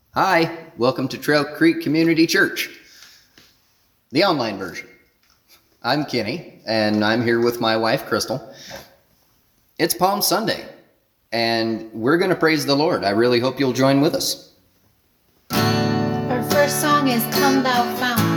Hi, welcome to Trail Creek Community Church, the online version. I'm Kenny, and I'm here with my wife, Crystal. It's Palm Sunday, and we're going to praise the Lord. I really hope you'll join with us. Our first song is Come Thou Fount.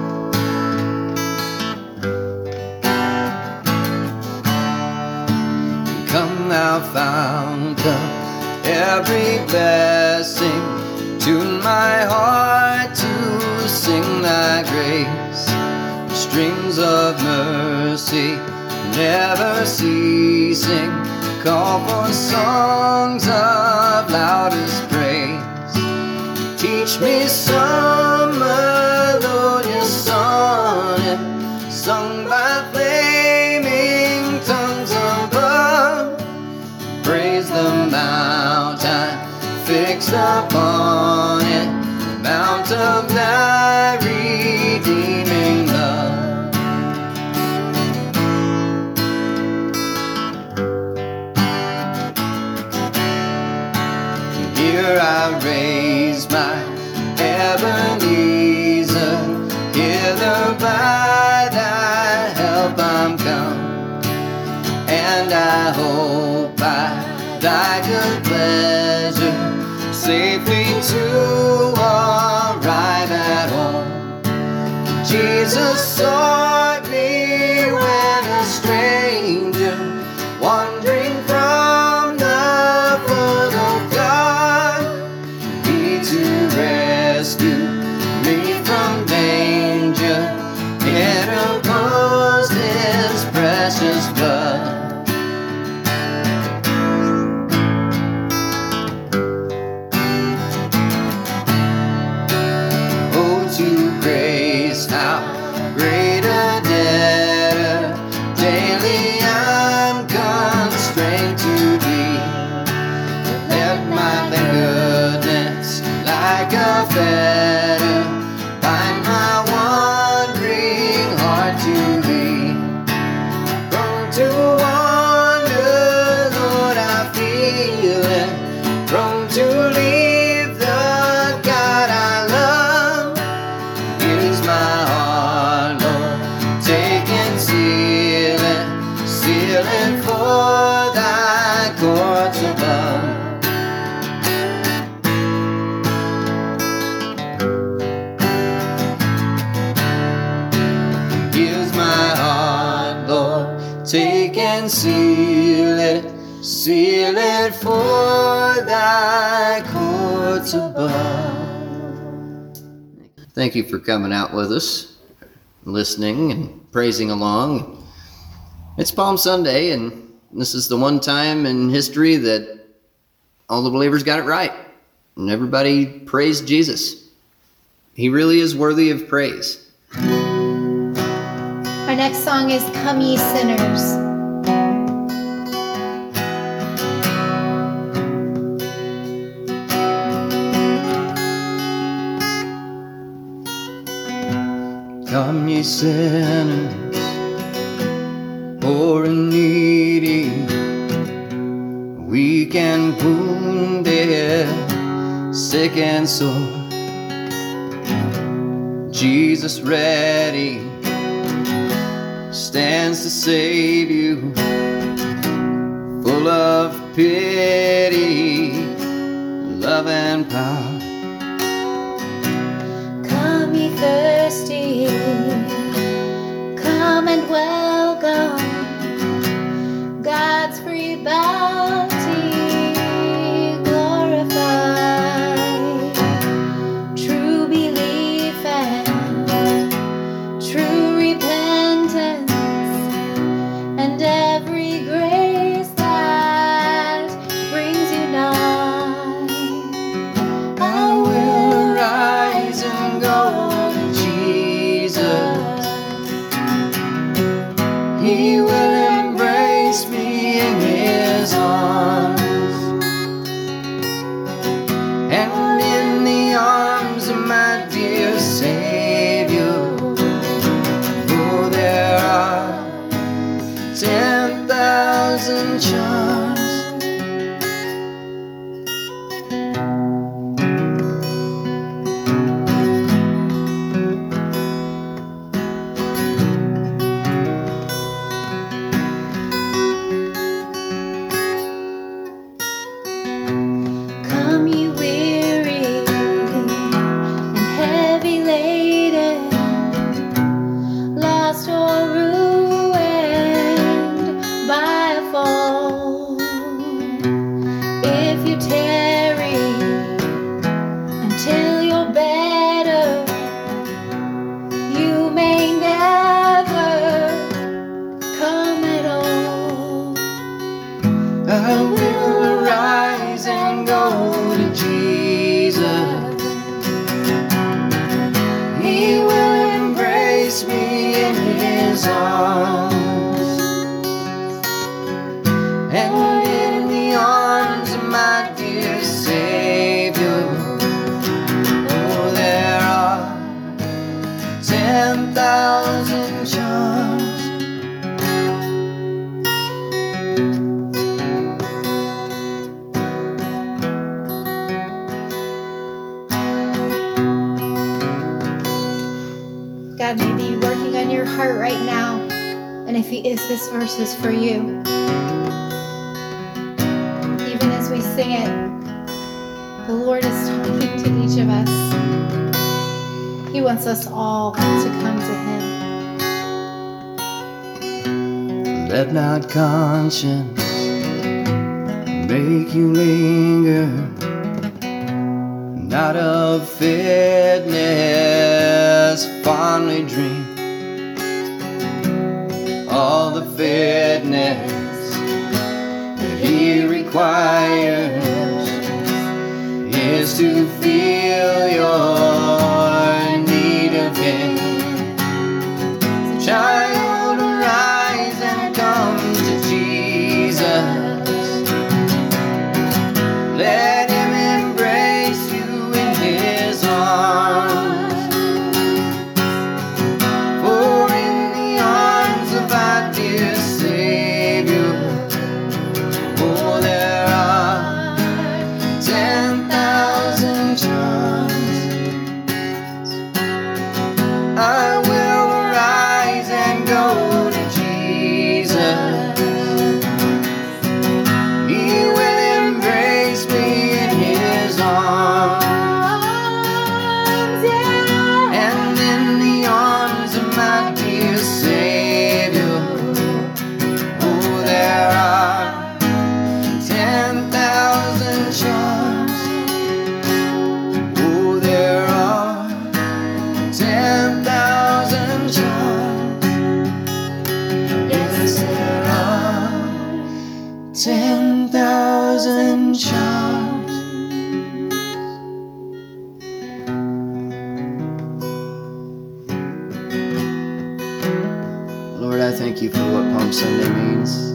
Come thou fount of every blessing, tune my heart to sing thy grace. Streams of mercy never ceasing, call for songs of loudest praise. Teach me some melodious sonnet, sung by flaming tongues above. Praise the mount I fixed upon it, mount of thy redeeming love. Here I raise my Ebenezer, hither by thy help I'm come, and I hope by thy good pleasure safely to arrive at home. Jesus sought me when a stranger, wandering from the fold of God, he to rescue me from danger, interposed his precious blood. To grace, how great a debtor daily I'm constrained to be. Let my goodness like a fetter bind my wandering heart to thee. Prone to wander, Lord, I feel it, prone to leave the God I love. Here's my heart, Lord, take and seal it for thy courts above. Here's my heart, Lord, take and seal it for thy courts above. Thank you for coming out with us, listening and praising along. It's Palm Sunday, and this is the one time in history that all the believers got it right, and everybody praised Jesus. He really is worthy of praise. Our next song is Come Ye Sinners. Come ye sinners, poor and needy, weak and wounded, sick and sore. Jesus ready stands to save you, full of pity, love and power. Come ye thirsty, come and welcome God's free bounty glorified. True belief and true repentance, and every grace that brings you nigh. I your heart right now, and if this verse is for you. Even as we sing it, the Lord is talking to each of us. He wants us all to come to Him. Let not conscience make you linger, not of fitness fondly dream. All the fitness that He requires is to feel your need of Him. So child, arise and come to Jesus. Let Him embrace you in His arms. For in the arms of our dear Savior, oh, there are 10,000 charms. I will arise and go to Jesus. He will embrace me in His arms. And in the arms of my dear Savior, oh, there are 10,000 charms. Oh, there are 10,000 charms. Yes, there are 10,000 charms. Lord, I thank you for what Palm Sunday means.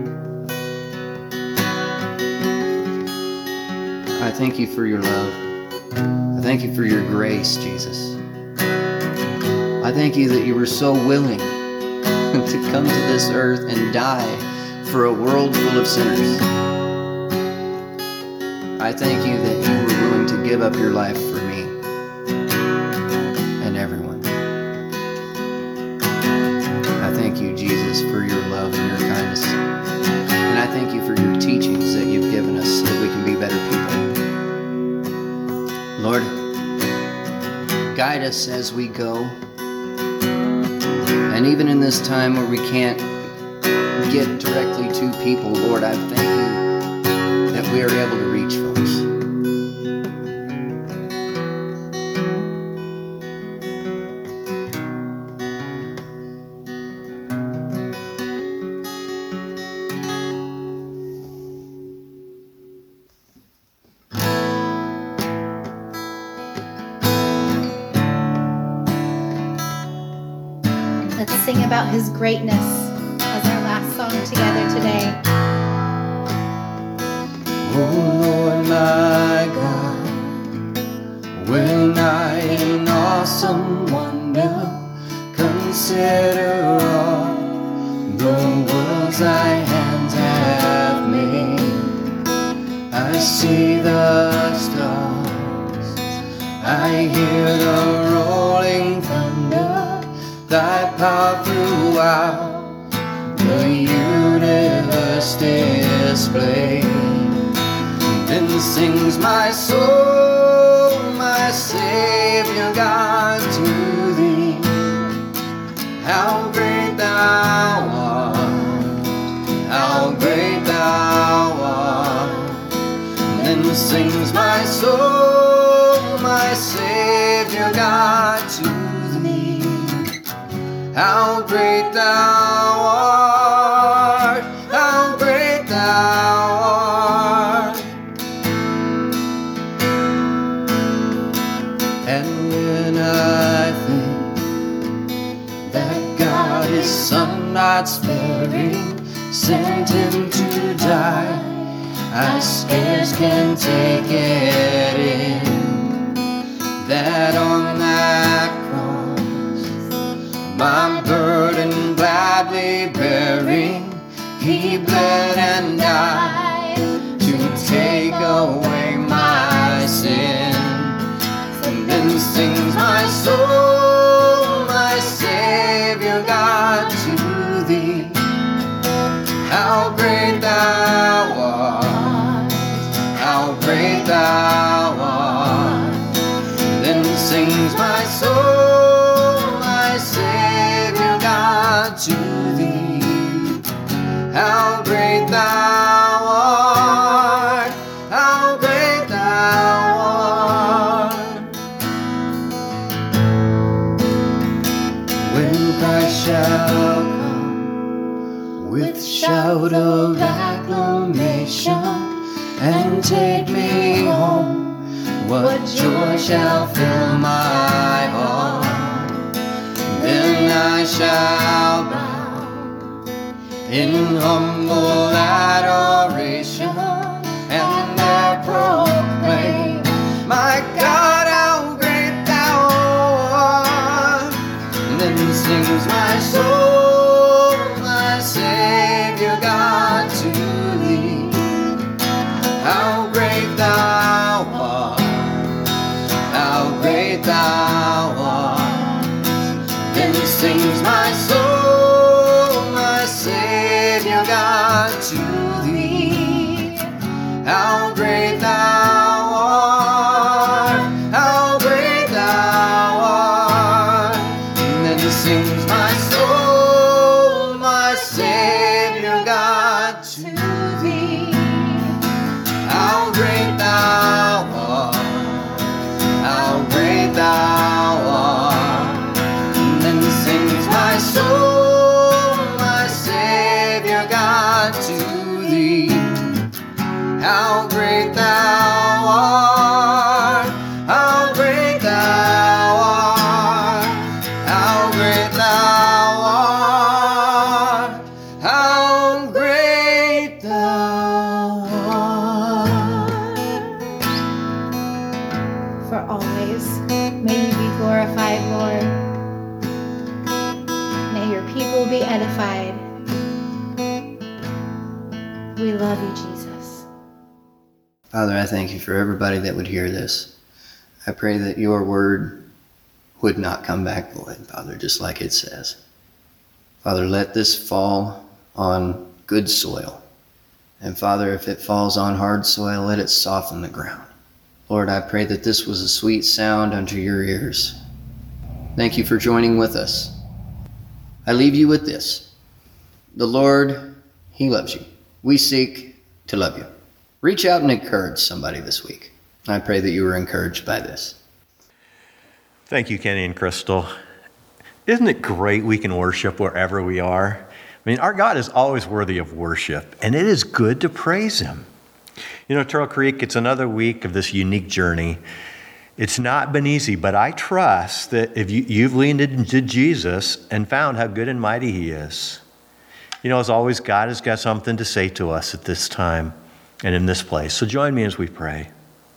I thank you for your love. I thank you for your grace, Jesus. I thank you that you were so willing to come to this earth and die for a world full of sinners. I thank you that you were willing to give up your life for me and everyone. I thank you, Jesus, for your love and your kindness. And I thank you for your teachings that you've given us so that we can be better people. Lord, guide us as we go. And even in this time where we can't get directly to people, Lord, I thank you that we are able to reach folks. Let's sing about His greatness as our last song together today. Oh Lord my God, when I in awesome wonder consider all the worlds thy hands have made, I see the stars, I hear the rolling thunder, thy power throughout the universe displayed. Then sings my soul, my Savior God, to thee. How great thou art, how great thou art. Then sings my soul, my Savior God, to thee. How great thou art, how great thou art. And when I think that God His Son not sparing sent Him to die, I scarce can take it in, that on that cross, my burden gladly bearing, He bled and died to take away my sin. And then sings my soul, my Savior God. my soul, my Savior God, to thee. How great thou art, how great thou art. When Christ shall come with shout of acclamation and take me home, what joy shall fill my heart? Then I shall bow in humble adoration and there proclaim, my God, how great thou art. And then sings my soul, my Savior God, to thee. How great thou art, how great thou art. Then sings my soul, my Savior God, to thee. How great thou art, how great thou art. Then sings my soul, my Savior God, to thee. How great thou art, how great thou art. And then sings my soul, my Savior God, to thee. How great thou art, how great thou art, how great thou art, how great thou art. For always, may you be glorified, Lord. May your people be edified. We love you, Jesus. Father, I thank you for everybody that would hear this. I pray that your word would not come back void, Father, just like it says. Father, let this fall on good soil. And Father, if it falls on hard soil, let it soften the ground. Lord, I pray that this was a sweet sound unto your ears. Thank you for joining with us. I leave you with this. The Lord, he loves you. We seek to love you. Reach out and encourage somebody this week. I pray that you were encouraged by this. Thank you, Kenny and Crystal. Isn't it great we can worship wherever we are? I mean, our God is always worthy of worship, and it is good to praise him. You know, Turtle Creek, it's another week of this unique journey. It's not been easy, but I trust that if you've leaned into Jesus and found how good and mighty he is. You know, as always, God has got something to say to us at this time and in this place. So join me as we pray.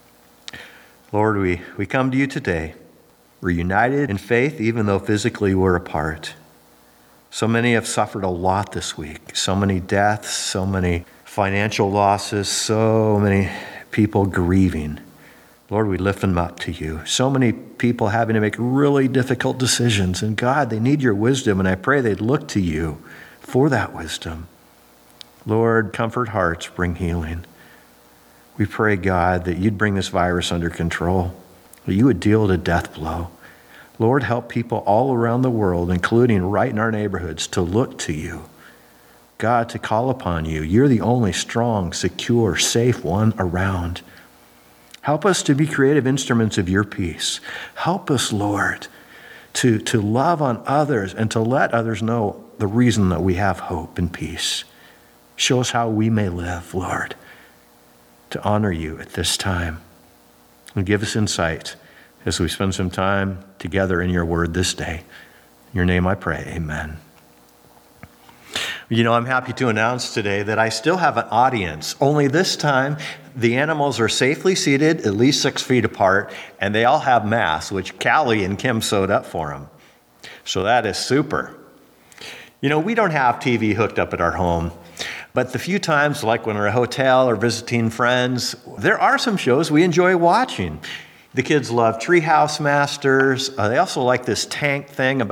Lord, we come to you today. We're united in faith, even though physically we're apart. So many have suffered a lot this week. So many deaths, so many financial losses, so many people grieving. Lord, we lift them up to you. So many people having to make really difficult decisions. And God, they need your wisdom, and I pray they'd look to you for that wisdom. Lord, comfort hearts, bring healing. We pray, God, that you'd bring this virus under control, that you would deal it a death blow. Lord, help people all around the world, including right in our neighborhoods, to look to you. God, to call upon you. You're the only strong, secure, safe one around. Help us to be creative instruments of your peace. Help us, Lord, to love on others and to let others know the reason that we have hope and peace. Show us how we may live, Lord, to honor you at this time. And give us insight as we spend some time together in your word this day. In your name I pray, amen. You know, I'm happy to announce today that I still have an audience, only this time the animals are safely seated at least 6 feet apart, and they all have masks, which Callie and Kim sewed up for them. So that is super. You know, we don't have TV hooked up at our home, but the few times, like when we're at a hotel or visiting friends, there are some shows we enjoy watching. The kids love Treehouse Masters. They also like this tank thing about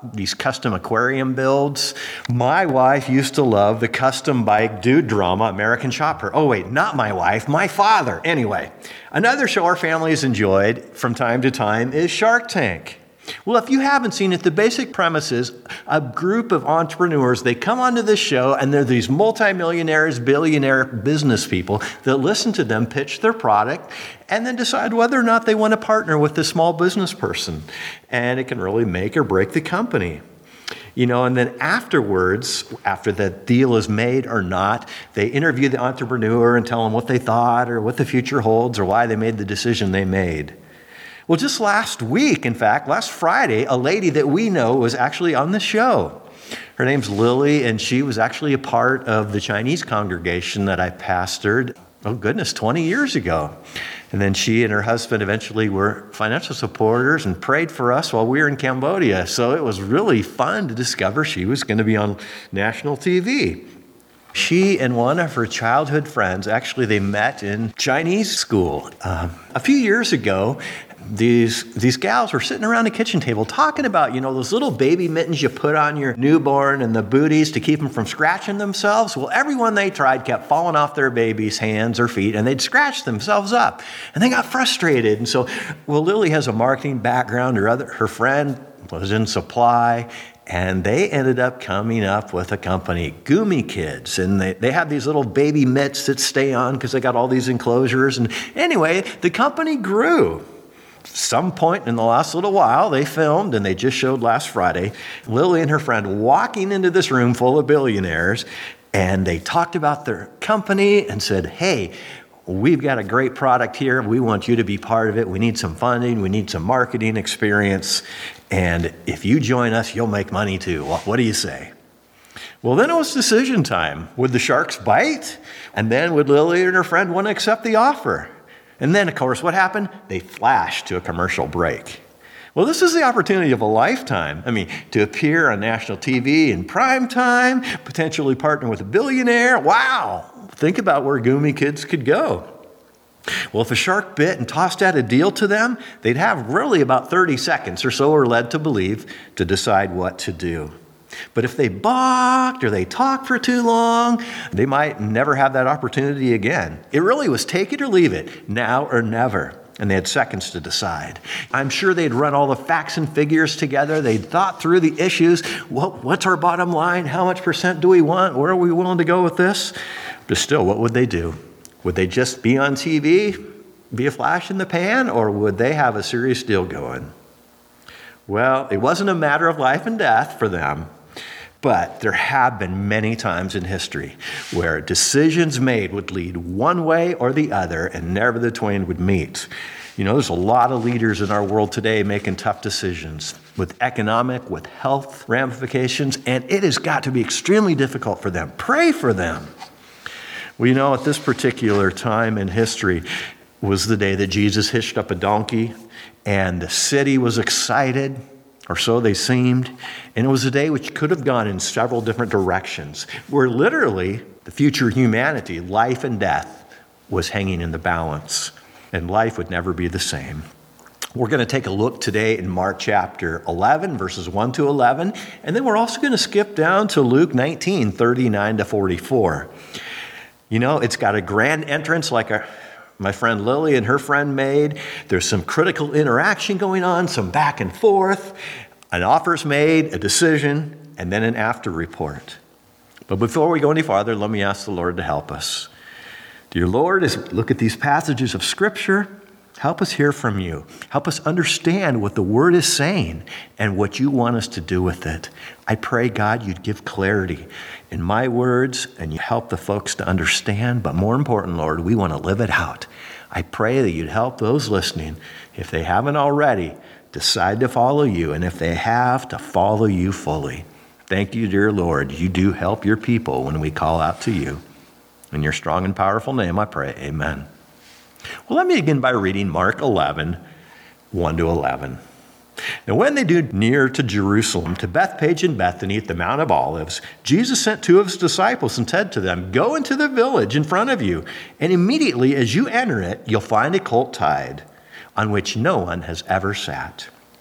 about these custom aquarium builds. My wife used to love the custom bike dude drama, American Chopper. Oh, wait, not my wife, my father. Anyway, another show our family has enjoyed from time to time is Shark Tank. Well, if you haven't seen it, the basic premise is a group of entrepreneurs, they come onto this show and they're these multimillionaires, billionaire business people that listen to them pitch their product and then decide whether or not they want to partner with this small business person. And it can really make or break the company. And then afterwards, after the deal is made or not, they interview the entrepreneur and tell them what they thought or what the future holds or why they made the decision they made. Well, just last week, in fact, last Friday, a lady that we know was actually on the show. Her name's Lily, and she was actually a part of the Chinese congregation that I pastored, 20 years ago. And then she and her husband eventually were financial supporters and prayed for us while we were in Cambodia. So it was really fun to discover she was going to be on national TV. She and one of her childhood friends, actually they met in Chinese school. A few years ago, these gals were sitting around the kitchen table talking about, those little baby mittens you put on your newborn and the booties to keep them from scratching themselves. Well, everyone they tried kept falling off their baby's hands or feet, and they'd scratch themselves up. And they got frustrated. And so, Lily has a marketing background. Her friend was in supply. And they ended up coming up with a company, Gumi Kids. And they have these little baby mitts that stay on because they got all these enclosures. And anyway, the company grew. Some point in the last little while, they filmed, and they just showed last Friday, Lily and her friend walking into this room full of billionaires, and they talked about their company and said, hey, we've got a great product here. We want you to be part of it. We need some funding. We need some marketing experience. And if you join us, you'll make money too. Well, what do you say? Well, then it was decision time. Would the sharks bite? And then would Lily and her friend want to accept the offer? And then, of course, what happened? They flashed to a commercial break. Well, this is the opportunity of a lifetime. To appear on national TV in prime time, potentially partner with a billionaire. Wow! Think about where Gumi Kids could go. Well, if a shark bit and tossed out a deal to them, they'd have really about 30 seconds or so, we're led to believe, to decide what to do. But if they balked or they talked for too long, they might never have that opportunity again. It really was take it or leave it, now or never. And they had seconds to decide. I'm sure they'd run all the facts and figures together. They'd thought through the issues. What's our bottom line? How much percent do we want? Where are we willing to go with this? But still, what would they do? Would they just be on TV, be a flash in the pan, or would they have a serious deal going? Well, it wasn't a matter of life and death for them. But there have been many times in history where decisions made would lead one way or the other, and never the twain would meet. There's a lot of leaders in our world today making tough decisions with economic, with health ramifications, and it has got to be extremely difficult for them. Pray for them. Well, at this particular time in history was the day that Jesus hitched up a donkey, and the city was excited, or so they seemed. And it was a day which could have gone in several different directions, where literally the future humanity, life and death, was hanging in the balance, and life would never be the same. We're going to take a look today in Mark chapter 11, verses 1 to 11, and then we're also going to skip down to Luke 19, 39 to 44. It's got a grand entrance like my friend Lily and her friend made. There's some critical interaction going on, some back and forth. An offer's made, a decision, and then an after report. But before we go any farther, let me ask the Lord to help us. Dear Lord, as we look at these passages of Scripture, help us hear from you. Help us understand what the Word is saying and what you want us to do with it. I pray, God, you'd give clarity in my words and you help the folks to understand. But more important, Lord, we want to live it out. I pray that you'd help those listening, if they haven't already, decide to follow you. And if they have, to follow you fully. Thank you, dear Lord. You do help your people when we call out to you. In your strong and powerful name, I pray. Amen. Well, let me begin by reading Mark 11, 1 to 11. Now, when they drew near to Jerusalem, to Bethphage and Bethany at the Mount of Olives, Jesus sent two of his disciples and said to them, "Go into the village in front of you, and immediately as you enter it, you'll find a colt tied, on which no one has ever sat.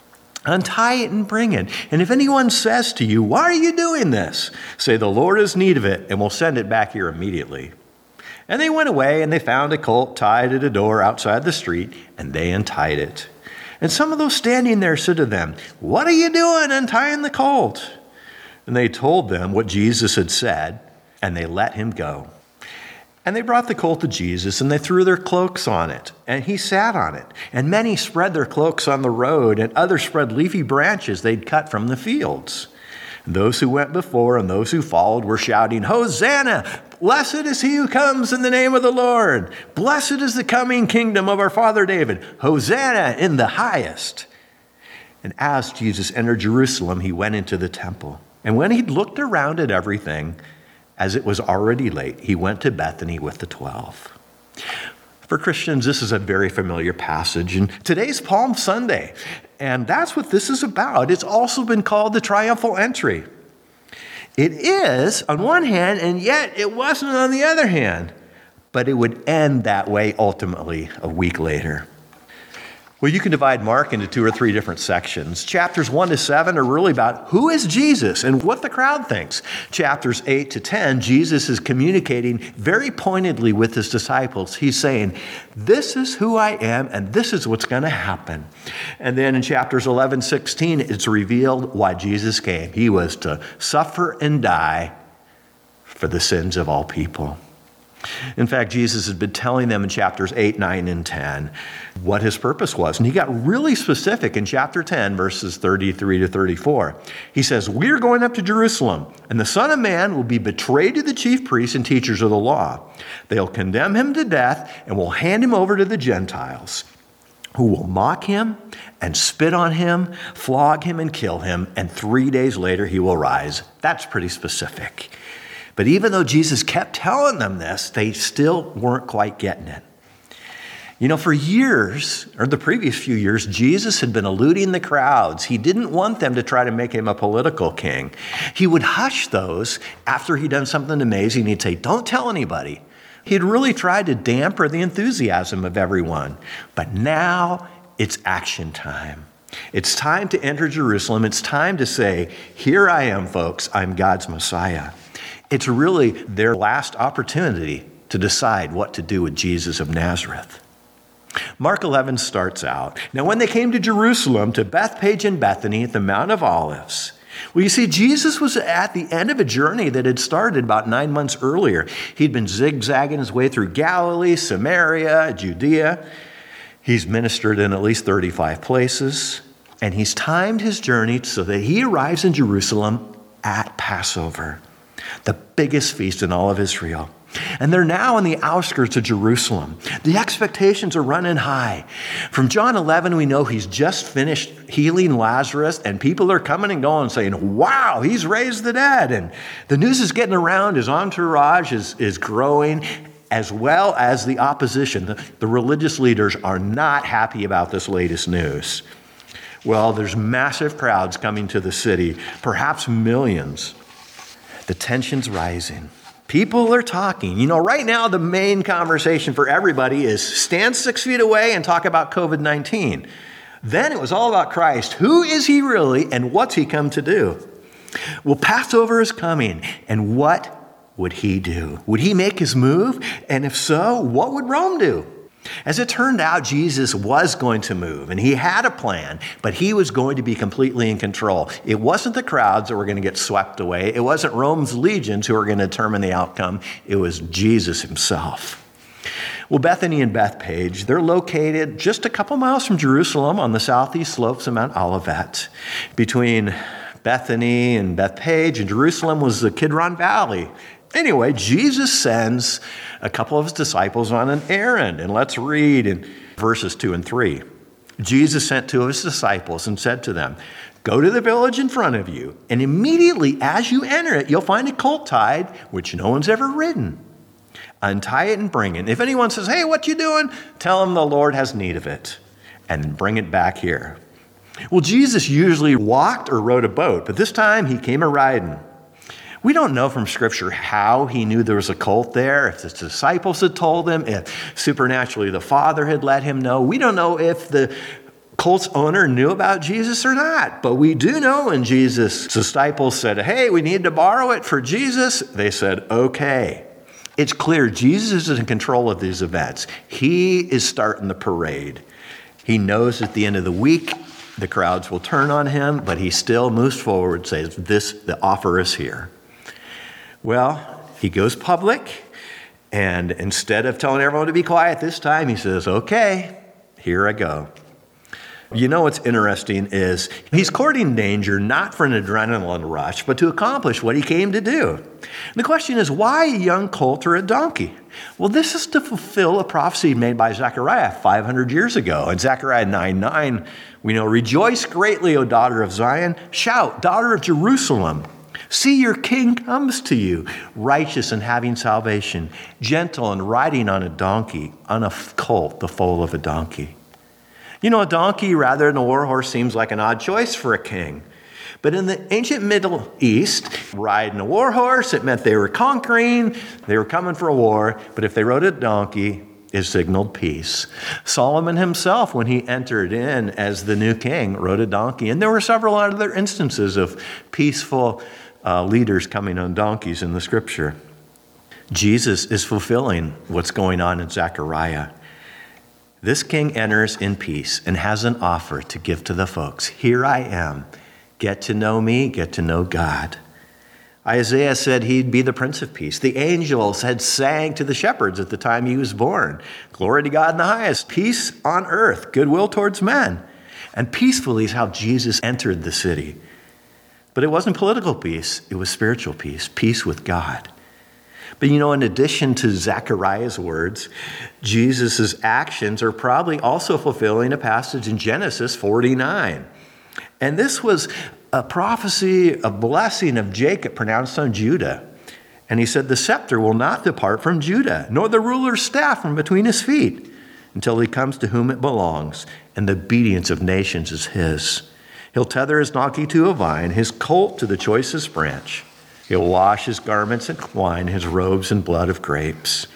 Untie it and bring it. And if anyone says to you, why are you doing this? Say, the Lord has need of it, and we'll send it back here immediately. And they went away, and they found a colt tied at a door outside the street, and they untied it. And some of those standing there said to them, what are you doing untying the colt? And they told them what Jesus had said, and they let him go. And they brought the colt to Jesus, and they threw their cloaks on it, and he sat on it. And many spread their cloaks on the road, and others spread leafy branches they'd cut from the fields. And those who went before and those who followed were shouting, Hosanna! Blessed is he who comes in the name of the Lord. Blessed is the coming kingdom of our father David. Hosanna in the highest. And as Jesus entered Jerusalem, he went into the temple. And when he'd looked around at everything, as it was already late, he went to Bethany with the 12. For Christians, this is a very familiar passage. And today's Palm Sunday, and that's what this is about. It's also been called the triumphal entry. It is on one hand, and yet it wasn't on the other hand. But it would end that way ultimately a week later. Well, you can divide Mark into 2 or 3 different sections. Chapters 1 to 7 are really about who is Jesus and what the crowd thinks. Chapters 8 to 10, Jesus is communicating very pointedly with his disciples. He's saying, this is who I am and this is what's going to happen. And then in chapters 11, 16, it's revealed why Jesus came. He was to suffer and die for the sins of all people. In fact, Jesus had been telling them in chapters 8, 9, and 10 what his purpose was. And he got really specific in chapter 10, verses 33 to 34. He says, we're going up to Jerusalem, and the Son of Man will be betrayed to the chief priests and teachers of the law. They'll condemn him to death and will hand him over to the Gentiles, who will mock him and spit on him, flog him and kill him, and 3 days later he will rise. That's pretty specific. But even though Jesus kept telling them this, they still weren't quite getting it. You know, for years, or the previous few years, Jesus had been eluding the crowds. He didn't want them to try to make him a political king. He would hush those after he'd done something amazing. He'd say, don't tell anybody. He'd really tried to dampen the enthusiasm of everyone. But now it's action time. It's time to enter Jerusalem. It's time to say, here I am, folks. I'm God's Messiah. It's really their last opportunity to decide what to do with Jesus of Nazareth. Mark 11 starts out. Now, when they came to Jerusalem, to Bethphage and Bethany at the Mount of Olives, well, you see, Jesus was at the end of a journey that had started about 9 months earlier. He'd been zigzagging his way through Galilee, Samaria, Judea. He's ministered in at least 35 places, and he's timed his journey so that he arrives in Jerusalem at Passover, the biggest feast in all of Israel. And they're now on the outskirts of Jerusalem. The expectations are running high. From John 11, we know he's just finished healing Lazarus, and people are coming and going saying, wow, he's raised the dead. And the news is getting around. His entourage is growing, as well as the opposition. The religious leaders are not happy about this latest news. Well, there's massive crowds coming to the city, perhaps millions. The tension's rising. People are talking. You know, right now, the main conversation for everybody is stand 6 feet away and talk about COVID-19. Then it was all about Christ. Who is he really, and what's he come to do? Well, Passover is coming, and what would he do? Would he make his move? And if so, what would Rome do? As it turned out, Jesus was going to move, and he had a plan, but he was going to be completely in control. It wasn't the crowds that were going to get swept away. It wasn't Rome's legions who were going to determine the outcome. It was Jesus himself. Well, Bethany and Bethphage, they're located just a couple miles from Jerusalem on the southeast slopes of Mount Olivet. Between Bethany and Bethphage and Jerusalem was the Kidron Valley. Anyway, Jesus sends a couple of his disciples on an errand, and let's read in verses 2 and 3. Jesus sent 2 of his disciples and said to them, go to the village in front of you, and immediately as you enter it, you'll find a colt tied, which no one's ever ridden. Untie it and bring it. If anyone says, hey, what you doing? Tell him the Lord has need of it, and bring it back here. Well, Jesus usually walked or rode a boat, but this time he came a-riding. We don't know from Scripture how he knew there was a colt there, if the disciples had told him, if supernaturally the Father had let him know. We don't know if the colt's owner knew about Jesus or not. But we do know when Jesus' disciples said, hey, we need to borrow it for Jesus, they said, okay. It's clear Jesus is in control of these events. He is starting the parade. He knows at the end of the week the crowds will turn on him, but he still moves forward, says, the offer is here. Well, he goes public, and instead of telling everyone to be quiet this time, he says, okay, here I go. You know what's interesting is he's courting danger not for an adrenaline rush, but to accomplish what he came to do. And the question is, why a young colt or a donkey? Well, this is to fulfill a prophecy made by Zechariah 500 years ago. In Zechariah 9:9, we know, rejoice greatly, O daughter of Zion. Shout, daughter of Jerusalem. See, your king comes to you, righteous and having salvation, gentle and riding on a donkey, on a colt, the foal of a donkey. You know, a donkey rather than a war horse seems like an odd choice for a king. But in the ancient Middle East, riding a war horse, it meant they were conquering, they were coming for a war. But if they rode a donkey, it signaled peace. Solomon himself, when he entered in as the new king, rode a donkey. And there were several other instances of peaceful leaders coming on donkeys in the scripture. Jesus is fulfilling what's going on in Zechariah. This king enters in peace and has an offer to give to the folks. Here I am. Get to know me, get to know God. Isaiah said he'd be the Prince of Peace. The angels had sang to the shepherds at the time he was born. Glory to God in the highest. Peace on earth, goodwill towards men. And peacefully is how Jesus entered the city. But it wasn't political peace, it was spiritual peace, peace with God. But you know, in addition to Zechariah's words, Jesus' actions are probably also fulfilling a passage in Genesis 49. And this was a prophecy, a blessing of Jacob pronounced on Judah. And he said, the scepter will not depart from Judah, nor the ruler's staff from between his feet, until he comes to whom it belongs, and the obedience of nations is his. He'll tether his donkey to a vine, his colt to the choicest branch. He'll wash his garments in wine, his robes in blood of grapes.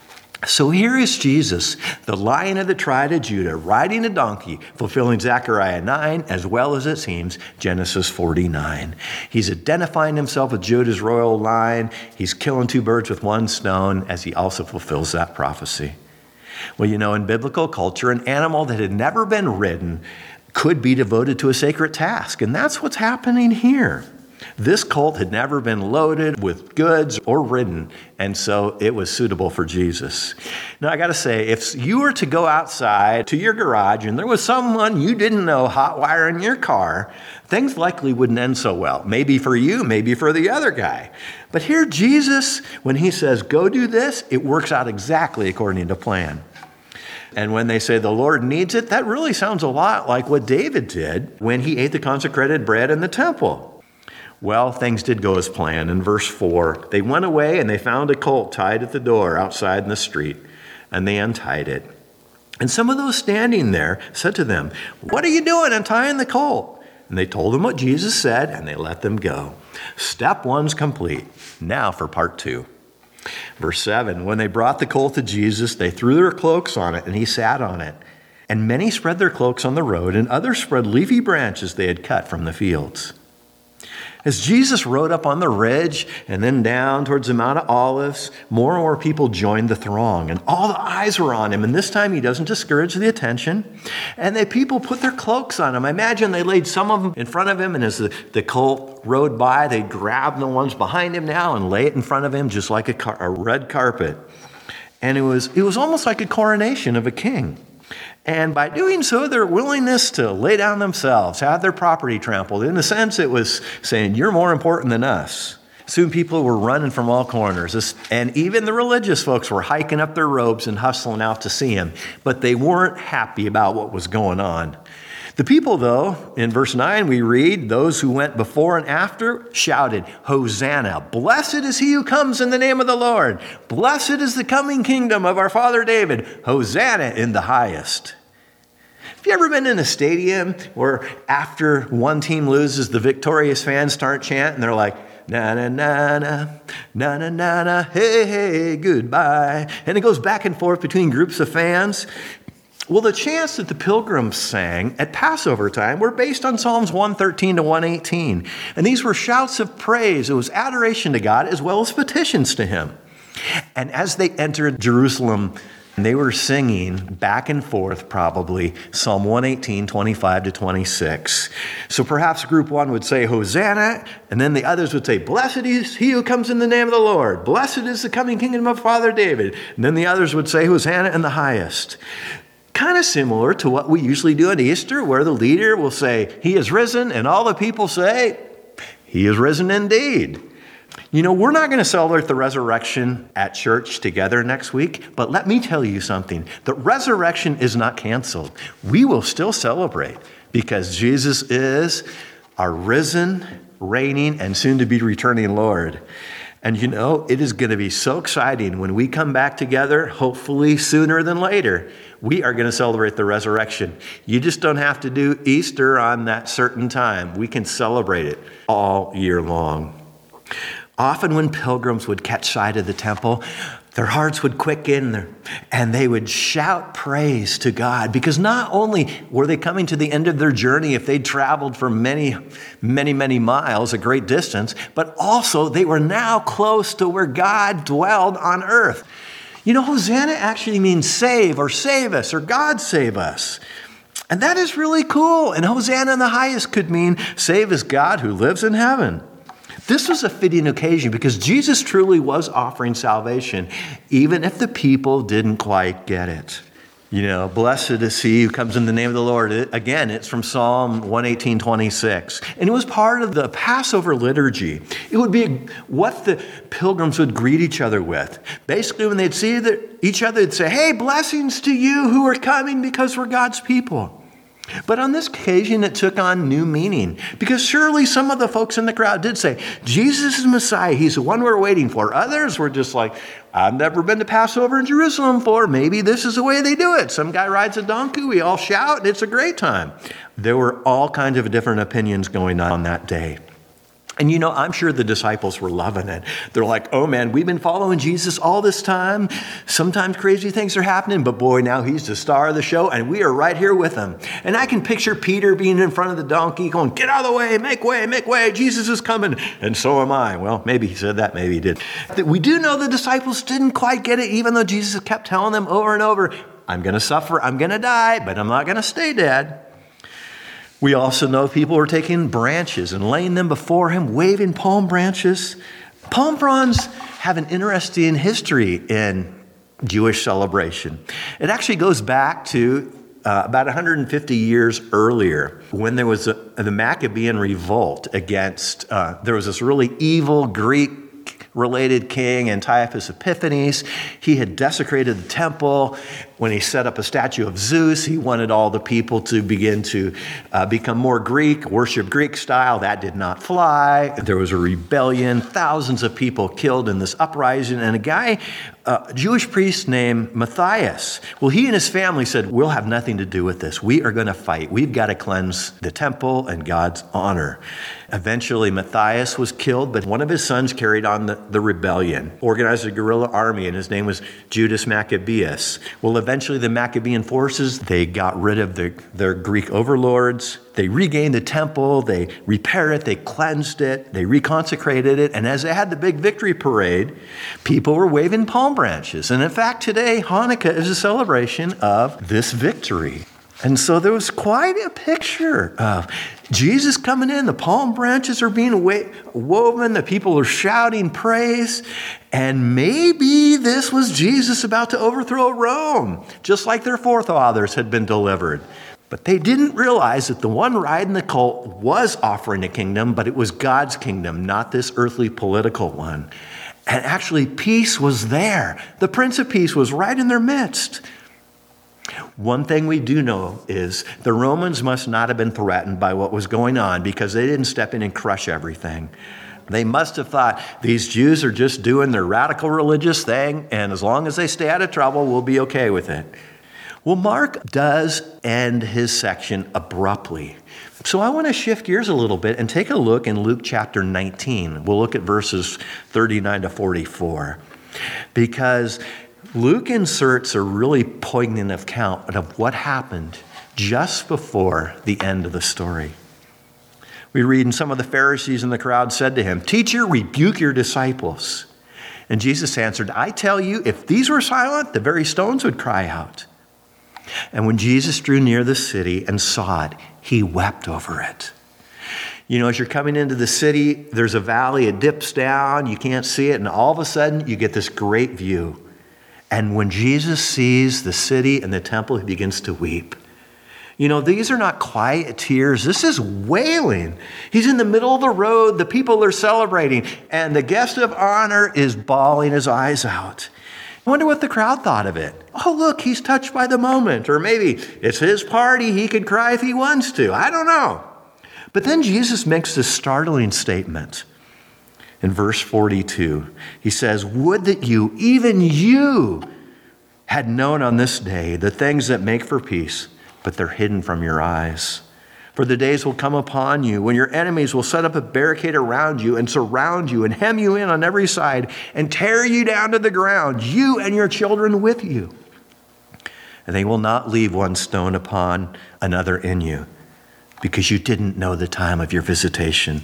So here is Jesus, the Lion of the tribe of Judah, riding a donkey, fulfilling Zechariah 9, as well as, it seems, Genesis 49. He's identifying himself with Judah's royal line. He's killing two birds with one stone as he also fulfills that prophecy. Well, you know, in biblical culture, an animal that had never been ridden could be devoted to a sacred task, and that's what's happening here. This colt had never been loaded with goods or ridden, and so it was suitable for Jesus. Now, I got to say, if you were to go outside to your garage and there was someone you didn't know hot wiring your car, things likely wouldn't end so well. Maybe for you, maybe for the other guy. But here, Jesus, when he says, go do this, it works out exactly according to plan. And when they say the Lord needs it, that really sounds a lot like what David did when he ate the consecrated bread in the temple. Well, things did go as planned. In verse 4, they went away and they found a colt tied at the door outside in the street, and they untied it. And some of those standing there said to them, what are you doing untying the colt? And they told them what Jesus said, and they let them go. Step 1's complete. Now for part 2. Verse 7, when they brought the colt to Jesus, they threw their cloaks on it, and he sat on it. And many spread their cloaks on the road, and others spread leafy branches they had cut from the fields. As Jesus rode up on the ridge and then down towards the Mount of Olives, more and more people joined the throng, and all the eyes were on him. And this time he doesn't discourage the attention. And the people put their cloaks on him. I imagine they laid some of them in front of him, and as the colt rode by, they'd grab the ones behind him now and lay it in front of him just like a red carpet. And it was almost like a coronation of a king. And by doing so, their willingness to lay down themselves, have their property trampled. In a sense, it was saying, you're more important than us. Soon people were running from all corners. And even the religious folks were hiking up their robes and hustling out to see him. But they weren't happy about what was going on. The people, though, in verse 9 we read, those who went before and after shouted, Hosanna, blessed is he who comes in the name of the Lord. Blessed is the coming kingdom of our father David. Hosanna in the highest. Have you ever been in a stadium where after one team loses, the victorious fans start chanting, and they're like, na na na na, na na na na, hey hey, goodbye. And it goes back and forth between groups of fans. Well, the chants that the pilgrims sang at Passover time were based on Psalms 113 to 118. And these were shouts of praise. It was adoration to God as well as petitions to him. And as they entered Jerusalem, they were singing back and forth probably Psalm 118, 25 to 26. So perhaps group one would say, Hosanna, and then the others would say, Blessed is he who comes in the name of the Lord. Blessed is the coming kingdom of Father David. And then the others would say, Hosanna in the highest. Kind of similar to what we usually do at Easter, where the leader will say, He is risen, and all the people say, He is risen indeed. You know, we're not going to celebrate the resurrection at church together next week, but let me tell you something. The resurrection is not canceled. We will still celebrate because Jesus is our risen, reigning, and soon-to-be returning Lord. And you know, it is going to be so exciting when we come back together, hopefully sooner than later. We are going to celebrate the resurrection. You just don't have to do Easter on that certain time. We can celebrate it all year long. Often when pilgrims would catch sight of the temple, their hearts would quicken and they would shout praise to God, because not only were they coming to the end of their journey if they'd traveled for many, many, many miles, a great distance, but also they were now close to where God dwelled on earth. You know, Hosanna actually means save or save us or God save us. And that is really cool. And Hosanna in the highest could mean save us God who lives in heaven. This was a fitting occasion because Jesus truly was offering salvation, even if the people didn't quite get it. You know, blessed is he who comes in the name of the Lord. Again, it's from Psalm 118, 26. And it was part of the Passover liturgy. It would be what the pilgrims would greet each other with. Basically, when they'd see each other, they'd say, hey, blessings to you who are coming because we're God's people. But on this occasion, it took on new meaning, because surely some of the folks in the crowd did say, Jesus is Messiah. He's the one we're waiting for. Others were just like, I've never been to Passover in Jerusalem before. Maybe this is the way they do it. Some guy rides a donkey. We all shout, and it's a great time. There were all kinds of different opinions going on that day. And you know, I'm sure the disciples were loving it. They're like, oh man, we've been following Jesus all this time. Sometimes crazy things are happening, but boy, now he's the star of the show and we are right here with him. And I can picture Peter being in front of the donkey going, get out of the way, make way, Jesus is coming. And so am I. Well, maybe he said that, maybe he did. We do know the disciples didn't quite get it, even though Jesus kept telling them over and over, I'm going to suffer, I'm going to die, but I'm not going to stay dead. We also know people were taking branches and laying them before him, waving palm branches. Palm fronds have an interesting history in Jewish celebration. It actually goes back to about 150 years earlier, when there was the Maccabean revolt against, there was this really evil Greek-related king, Antiochus Epiphanes. He had desecrated the temple. When he set up a statue of Zeus, he wanted all the people to begin to become more Greek, worship Greek style. That did not fly. There was a rebellion, thousands of people killed in this uprising, and a guy, a Jewish priest named Matthias, well, he and his family said, we'll have nothing to do with this. We are going to fight. We've got to cleanse the temple and God's honor. Eventually, Matthias was killed, but one of his sons carried on the rebellion, organized a guerrilla army, and his name was Judas Maccabeus. Well, eventually the Maccabean forces, they got rid of their Greek overlords. They regained the temple, they repaired it, they cleansed it, they reconsecrated it. And as they had the big victory parade, people were waving palm branches. And in fact, today, Hanukkah is a celebration of this victory. And so there was quite a picture of Jesus coming in. The palm branches are being woven. The people are shouting praise. And maybe this was Jesus about to overthrow Rome, just like their forefathers had been delivered. But they didn't realize that the one riding the colt was offering a kingdom, but it was God's kingdom, not this earthly political one. And actually, peace was there. The Prince of Peace was right in their midst. One thing we do know is the Romans must not have been threatened by what was going on, because they didn't step in and crush everything. They must have thought, these Jews are just doing their radical religious thing, and as long as they stay out of trouble, we'll be okay with it. Well, Mark does end his section abruptly. So I want to shift gears a little bit and take a look in Luke chapter 19. We'll look at verses 39 to 44. Because Luke inserts a really poignant account of what happened just before the end of the story. We read, and some of the Pharisees in the crowd said to him, "Teacher, rebuke your disciples." And Jesus answered, "I tell you, if these were silent, the very stones would cry out." And when Jesus drew near the city and saw it, he wept over it. You know, as you're coming into the city, there's a valley, it dips down, you can't see it, and all of a sudden you get this great view. And when Jesus sees the city and the temple, he begins to weep. You know, these are not quiet tears. This is wailing. He's in the middle of the road. The people are celebrating. And the guest of honor is bawling his eyes out. I wonder what the crowd thought of it. Oh, look, he's touched by the moment. Or maybe it's his party. He can cry if he wants to. I don't know. But then Jesus makes this startling statement. In verse 42, he says, "Would that you, even you, had known on this day the things that make for peace, but they're hidden from your eyes. For the days will come upon you when your enemies will set up a barricade around you and surround you and hem you in on every side and tear you down to the ground, you and your children with you. And they will not leave one stone upon another in you, because you didn't know the time of your visitation."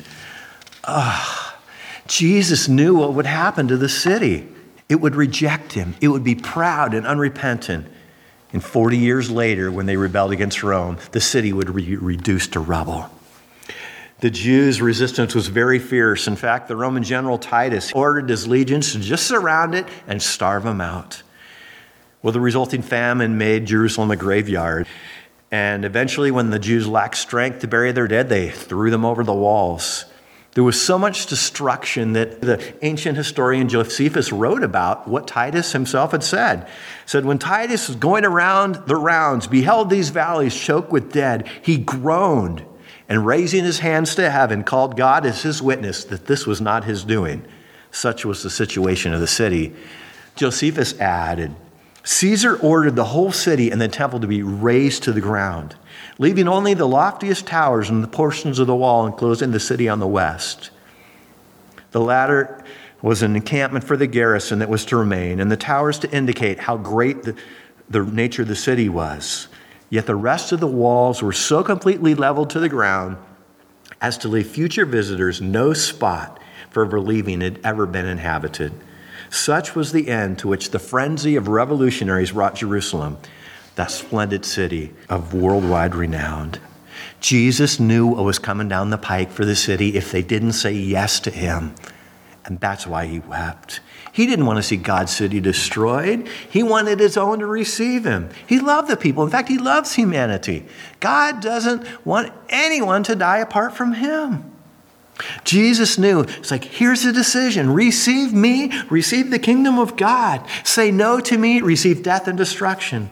Jesus knew what would happen to the city. It would reject him. It would be proud and unrepentant. And 40 years later, when they rebelled against Rome, the city would be reduced to rubble. The Jews' resistance was very fierce. In fact, the Roman general Titus ordered his legions to just surround it and starve them out. Well, the resulting famine made Jerusalem a graveyard. And eventually, when the Jews lacked strength to bury their dead, they threw them over the walls. There was so much destruction that the ancient historian Josephus wrote about what Titus himself had said. He said, when Titus was going around the rounds, beheld these valleys choked with dead, he groaned and raising his hands to heaven, called God as his witness that this was not his doing. Such was the situation of the city. Josephus added, Caesar ordered the whole city and the temple to be razed to the ground, leaving only the loftiest towers and the portions of the wall enclosing the city on the west. The latter was an encampment for the garrison that was to remain, and the towers to indicate how great the nature of the city was. Yet the rest of the walls were so completely leveled to the ground as to leave future visitors no spot for believing it had ever been inhabited. Such was the end to which the frenzy of revolutionaries brought Jerusalem, that splendid city of worldwide renown. Jesus knew what was coming down the pike for the city if they didn't say yes to him. And that's why he wept. He didn't want to see God's city destroyed. He wanted his own to receive him. He loved the people. In fact, he loves humanity. God doesn't want anyone to die apart from him. Jesus knew, it's like, here's the decision. Receive me, receive the kingdom of God. Say no to me, receive death and destruction.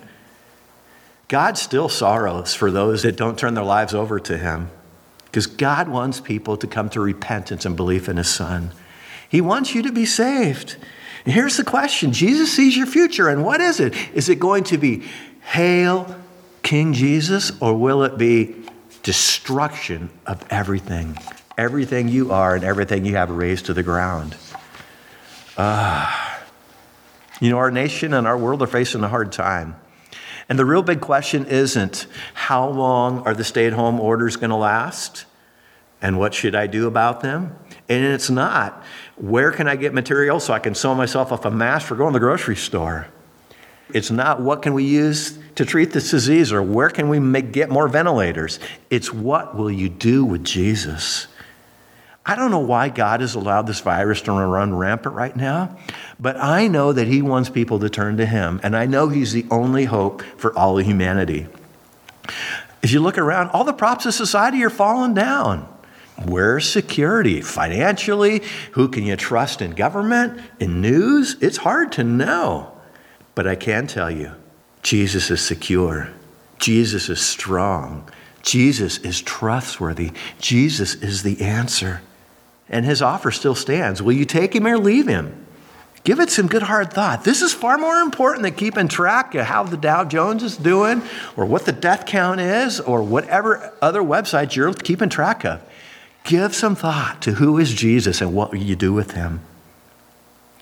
God still sorrows for those that don't turn their lives over to him, because God wants people to come to repentance and belief in his Son. He wants you to be saved. And here's the question. Jesus sees your future, and what is it? Is it going to be, hail King Jesus, or will it be destruction of everything? Everything you are and everything you have raised to the ground. You know, our nation and our world are facing a hard time. And the real big question isn't how long are the stay-at-home orders going to last and what should I do about them? And it's not where can I get material so I can sew myself up a mask for going to the grocery store. It's not what can we use to treat this disease or where can we get more ventilators. It's what will you do with Jesus? I don't know why God has allowed this virus to run rampant right now, but I know that he wants people to turn to him, and I know he's the only hope for all of humanity. If you look around, all the props of society are falling down. Where's security? Financially? Who can you trust in government? In news? It's hard to know. But I can tell you, Jesus is secure. Jesus is strong. Jesus is trustworthy. Jesus is the answer. And his offer still stands. Will you take him or leave him? Give it some good hard thought. This is far more important than keeping track of how the Dow Jones is doing or what the death count is or whatever other websites you're keeping track of. Give some thought to who is Jesus and what will you do with him.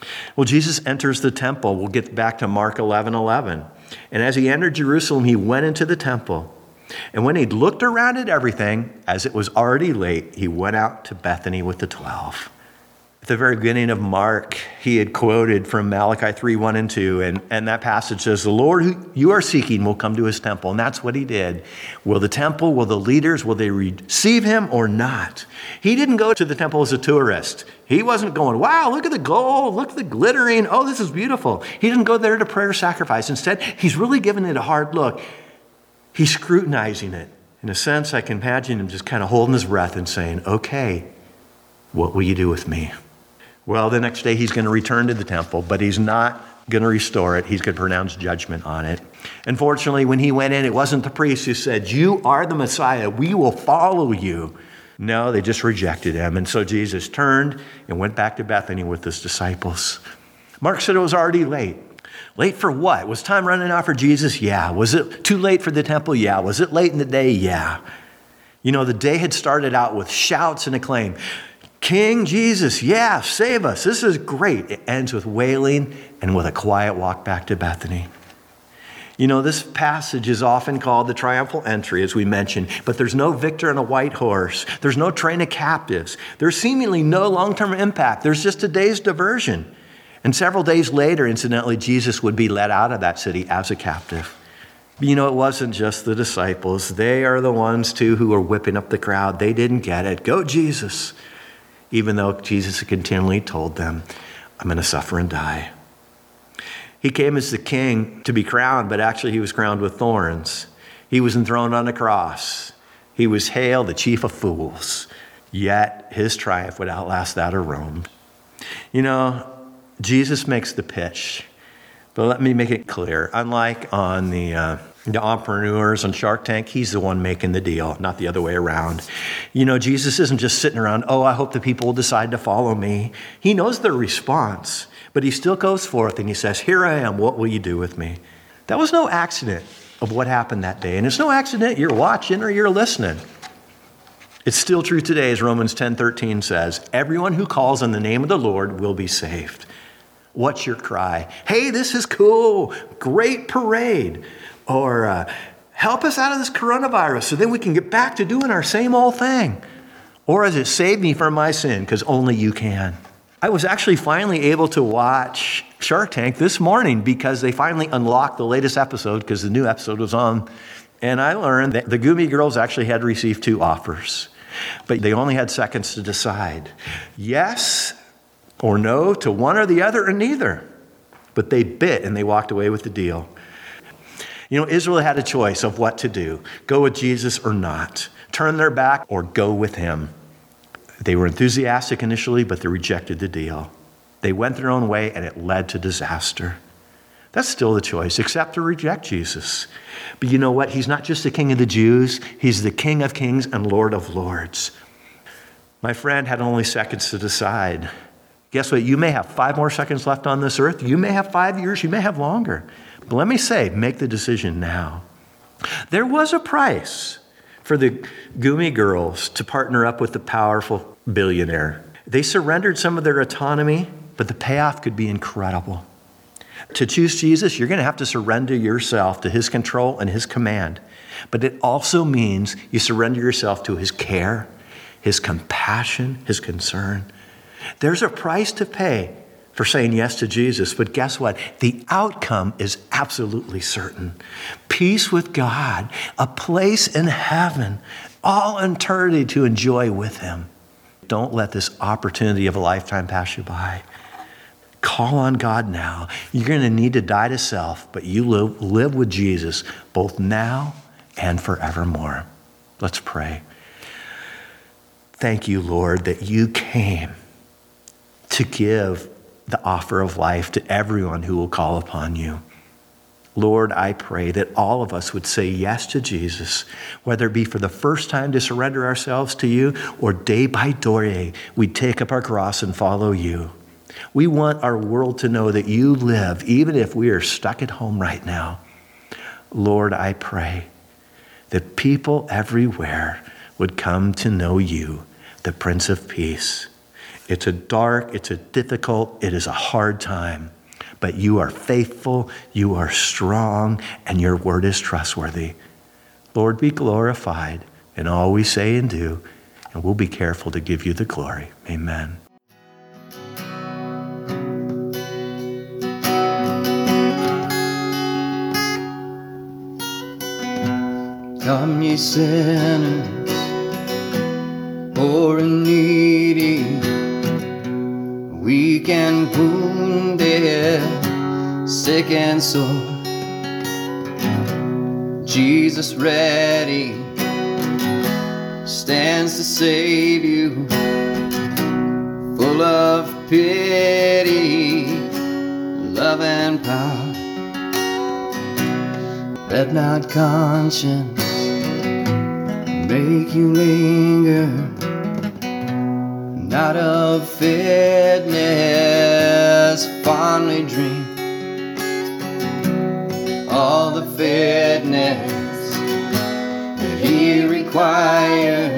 Well, Jesus enters the temple. We'll get back to Mark 11:11. And as he entered Jerusalem, he went into the temple. And when he'd looked around at everything, as it was already late, he went out to Bethany with the 12. At the very beginning of Mark, he had quoted from Malachi 3:1 and 2, and that passage says, the Lord who you are seeking will come to his temple. And that's what he did. Will the temple, will the leaders, will they receive him or not? He didn't go to the temple as a tourist. He wasn't going, wow, look at the gold, look at the glittering. Oh, this is beautiful. He didn't go there to pray or sacrifice. Instead, he's really giving it a hard look. He's scrutinizing it. In a sense, I can imagine him just kind of holding his breath and saying, okay, what will you do with me? Well, the next day he's going to return to the temple, but he's not going to restore it. He's going to pronounce judgment on it. Unfortunately, when he went in, it wasn't the priests who said, you are the Messiah. We will follow you. No, they just rejected him. And so Jesus turned and went back to Bethany with his disciples. Mark said it was already late. Late for what? Was time running out for Jesus? Yeah. Was it too late for the temple? Yeah. Was it late in the day? Yeah. You know, the day had started out with shouts and acclaim. King Jesus, yeah, save us. This is great. It ends with wailing and with a quiet walk back to Bethany. You know, this passage is often called the triumphal entry, as we mentioned, but there's no victor on a white horse. There's no train of captives. There's seemingly no long-term impact. There's just a day's diversion. And several days later, incidentally, Jesus would be led out of that city as a captive. But you know, it wasn't just the disciples. They are the ones, too, who were whipping up the crowd. They didn't get it. Go, Jesus. Even though Jesus had continually told them, I'm going to suffer and die. He came as the king to be crowned, but actually he was crowned with thorns. He was enthroned on a cross. He was hailed the chief of fools. Yet his triumph would outlast that of Rome. You know, Jesus makes the pitch. But let me make it clear. Unlike on the entrepreneurs on Shark Tank, he's the one making the deal, not the other way around. You know, Jesus isn't just sitting around, oh, I hope the people will decide to follow me. He knows their response, but he still goes forth and he says, here I am, what will you do with me? That was no accident of what happened that day. And it's no accident you're watching or you're listening. It's still true today, as Romans 10:13 says, everyone who calls on the name of the Lord will be saved. What's your cry? Hey, this is cool. Great parade. Or help us out of this coronavirus so then we can get back to doing our same old thing. Or is it save me from my sin because only you can? I was actually finally able to watch Shark Tank this morning because they finally unlocked the latest episode because the new episode was on. And I learned that the Gumi girls actually had received 2 offers, but they only had seconds to decide. Yes or no to one or the other or neither. But they bit and they walked away with the deal. You know, Israel had a choice of what to do. Go with Jesus or not. Turn their back or go with him. They were enthusiastic initially, but they rejected the deal. They went their own way and it led to disaster. That's still the choice, accept or reject Jesus. But you know what? He's not just the King of the Jews. He's the King of Kings and Lord of Lords. My friend had only seconds to decide. Guess what? You may have 5 more seconds left on this earth. You may have 5 years. You may have longer. But let me say, make the decision now. There was a price for the Gumi girls to partner up with the powerful billionaire. They surrendered some of their autonomy, but the payoff could be incredible. To choose Jesus, you're going to have to surrender yourself to his control and his command. But it also means you surrender yourself to his care, his compassion, his concern. There's a price to pay for saying yes to Jesus, but guess what? The outcome is absolutely certain. Peace with God, a place in heaven, all eternity to enjoy with him. Don't let this opportunity of a lifetime pass you by. Call on God now. You're going to need to die to self, but you live with Jesus both now and forevermore. Let's pray. Thank you, Lord, that you came to give the offer of life to everyone who will call upon you. Lord, I pray that all of us would say yes to Jesus, whether it be for the first time to surrender ourselves to you or day by day, we take up our cross and follow you. We want our world to know that you live, even if we are stuck at home right now. Lord, I pray that people everywhere would come to know you, the Prince of Peace. It's a dark, it's a difficult, it is a hard time. But you are faithful, you are strong, and your word is trustworthy. Lord, be glorified in all we say and do, and we'll be careful to give you the glory. Amen. Come, ye sinners, poor and needy, weak and wounded, sick and sore. Jesus ready stands to save you, full of pity, love and power. Let not conscience make you linger, not of fitness fondly dream. All the fitness that he requires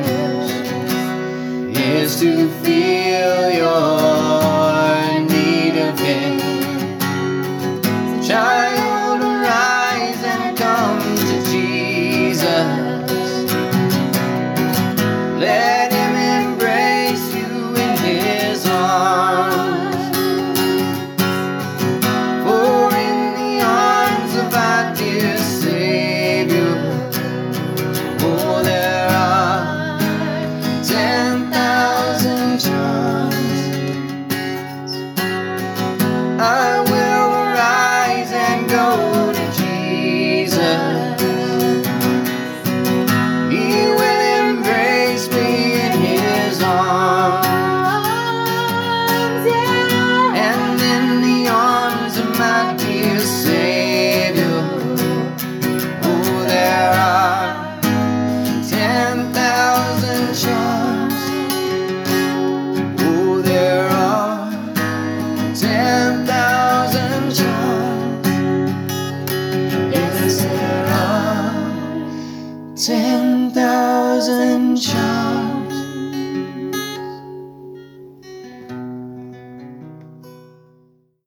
is to feel your need of him. So child, arise and come to Jesus. Let him embrace you in his arms. For in the arms of our dear Savior, oh, there are 10,000 charms. I will arise and go to Jesus. He will embrace me in his arms, and in the arms of my dear Savior, oh, there are 10,000 charms. Oh, there are 10,000 charms. Yes, there are 10,000 charms.